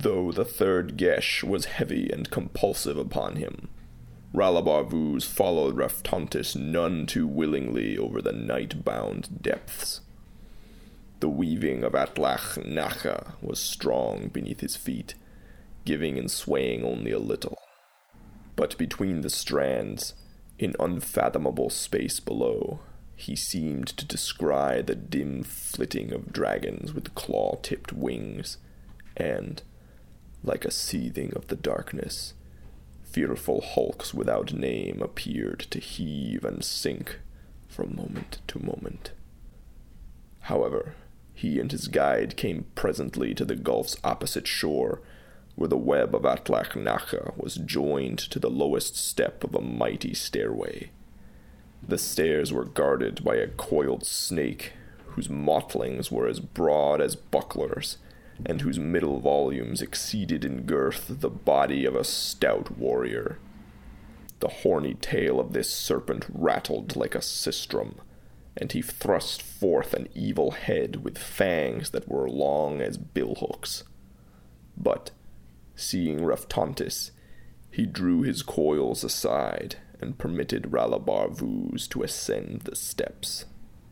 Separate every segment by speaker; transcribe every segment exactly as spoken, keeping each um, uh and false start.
Speaker 1: Though the third gesh was heavy and compulsive upon him, Ralabar Vuz followed Raftontis none too willingly over the night-bound depths. The weaving of Atlach Nacha was strong beneath his feet, giving and swaying only a little. But between the strands, in unfathomable space below, he seemed to descry the dim flitting of dragons with claw-tipped wings, and, like a seething of the darkness, fearful hulks without name appeared to heave and sink from moment to moment. However, he and his guide came presently to the gulf's opposite shore, where the web of Atlach Nacha was joined to the lowest step of a mighty stairway. The stairs were guarded by a coiled snake, whose mottlings were as broad as bucklers, and whose middle volumes exceeded in girth the body of a stout warrior. The horny tail of this serpent rattled like a sistrum, and he thrust forth an evil head with fangs that were long as billhooks. But, seeing Raftontis, he drew his coils aside and permitted Ralabar Vuz to ascend the steps.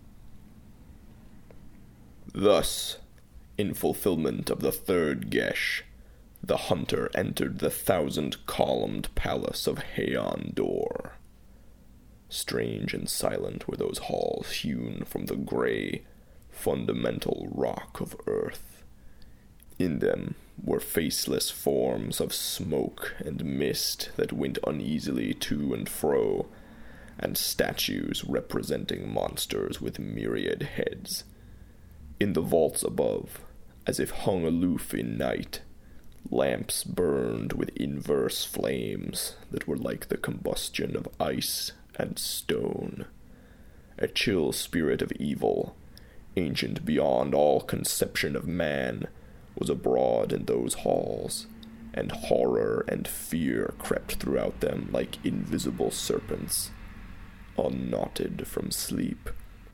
Speaker 1: Thus, in fulfillment of the third gesh, the hunter entered the thousand-columned palace of Haon Dor. Strange and silent were those halls hewn from the gray, fundamental rock of earth. In them were faceless forms of smoke and mist that went uneasily to and fro, and statues representing monsters with myriad heads. In the vaults above, as if hung aloof in night, lamps burned with inverse flames that were like the combustion of ice and stone. A chill spirit of evil, ancient beyond all conception of man, was abroad in those halls, and horror and fear crept throughout them like invisible serpents, unknotted from sleep.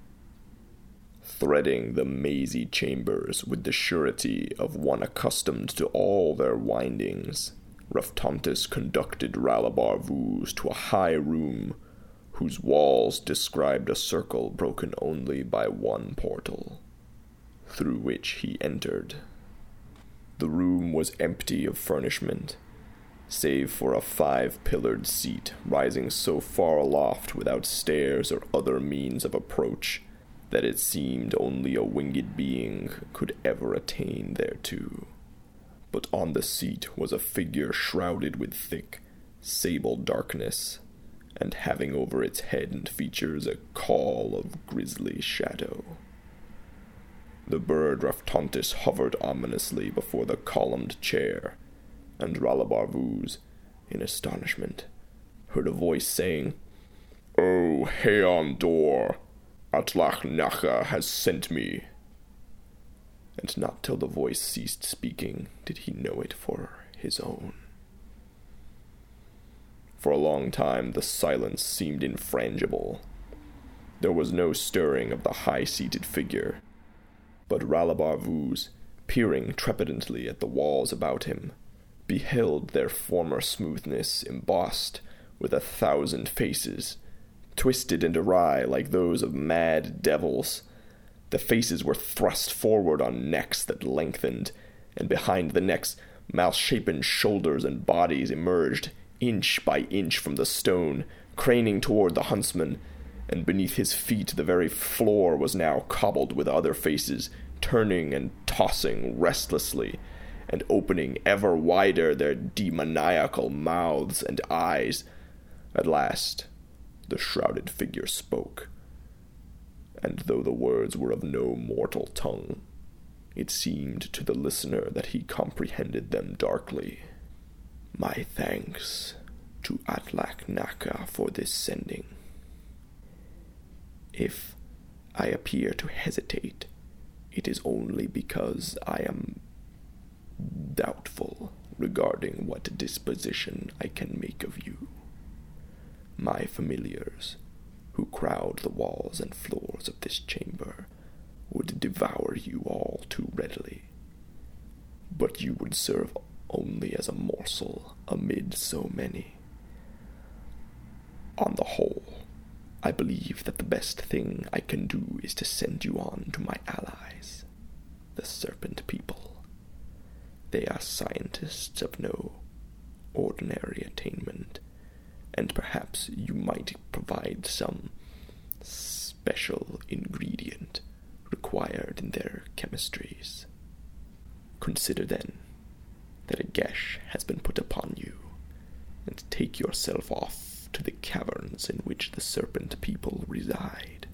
Speaker 1: Threading the mazy chambers with the surety of one accustomed to all their windings, Raftontis conducted Ralabar Vuz to a high room, whose walls described a circle broken only by one portal, through which he entered. The room was empty of furnishment, save for a five-pillared seat rising so far aloft without stairs or other means of approach that it seemed only a winged being could ever attain thereto. But on the seat was a figure shrouded with thick, sable darkness, and having over its head and features a caul of grisly shadow. The bird Raftontis hovered ominously before the columned chair, and Ralabar Vuz, in astonishment, heard a voice saying, "O Haon Dor, Atlach Nacha has sent me." And not till the voice ceased speaking did he know it for his own. For a long time the silence seemed infrangible. There was no stirring of the high-seated figure, but Ralabar Vuz, peering trepidantly at the walls about him, beheld their former smoothness embossed with a thousand faces, twisted and awry like those of mad devils. The faces were thrust forward on necks that lengthened, and behind the necks malshapen shoulders and bodies emerged, inch by inch from the stone, craning toward the huntsman, and beneath his feet the very floor was now cobbled with other faces, turning and tossing restlessly, and opening ever wider their demoniacal mouths and eyes. At last the shrouded figure spoke, and though the words were of no mortal tongue, it seemed to the listener that he comprehended them darkly. "My thanks to Atlach Nacha for this sending. If I appear to hesitate, it is only because I am doubtful regarding what disposition I can make of you. My familiars, who crowd the walls and floors of this chamber, would devour you all too readily. But you would serve only as a morsel amid so many. On the whole, I believe that the best thing I can do is to send you on to my allies, the Serpent People. They are scientists of no ordinary attainment, and perhaps you might provide some special ingredient required in their chemistries. Consider, then, that a geas has been put upon you, and take yourself off to the caverns in which the Serpent People reside.